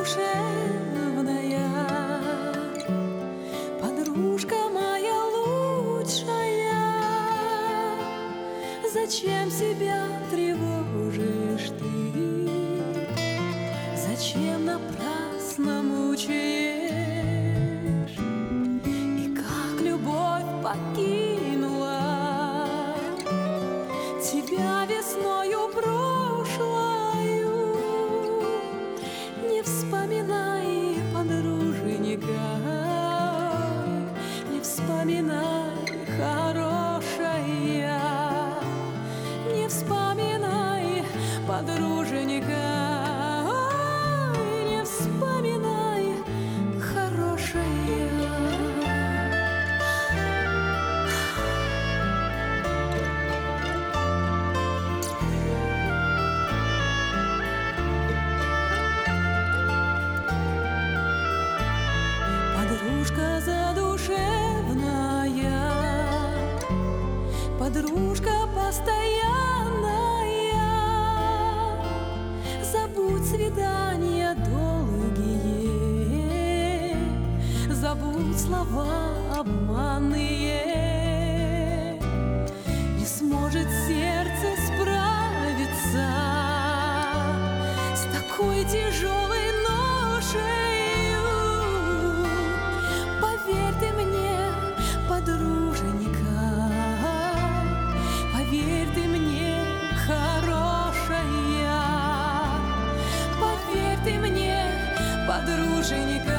задушевная, подружка моя лучшая. Зачем себя тревожишь ты? Зачем напрасно мучаешь? И как любовь покинула тебя весною прошлою. Не вспоминай, подруженька, не вспоминай, хорошая, не вспоминай, подруженька, не вспоминай, хорошая. Подружка задушевная, подружка постоянная. Забудь свидания долгие, забудь слова обманные. Не сможет сердце справиться с такой тяжелой ношею. Поверь ты мне, подруженька, поверь ты мне, хорошая, поверь ты мне, подруженька.